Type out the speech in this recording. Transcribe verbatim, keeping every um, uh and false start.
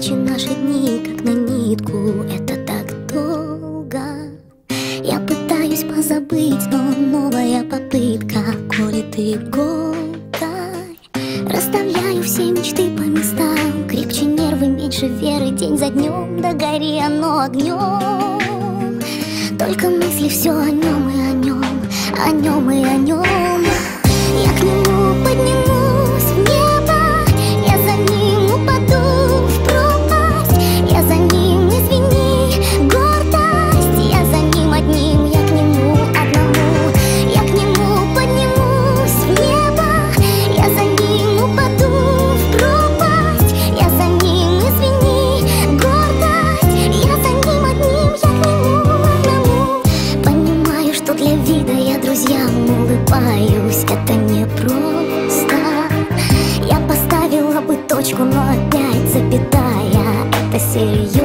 встречи, наши дни как на нитку. Это так долго. Я пытаюсь позабыть, но новая попытка колет иголкой. Расставляю все мечты по местам. Крепче нервы, меньше веры, день за днем. Да гори оно огнем. Только мысли все о нем и о нем, о нем и о нем. Я к нему поднимусь в небо, я за ним упаду в пропасть. Я за ним, извини, гордость, я за ним одним, я к нему одному. Я к нему поднимусь в небо, я за ним упаду в пропасть. Я за ним, извини, гордость, я за ним одним, я к нему одному. Понимаю, что для вида я друзьям улыбаюсь, это не просто. Я поставила бы точку, но опять запятая, это серьезно.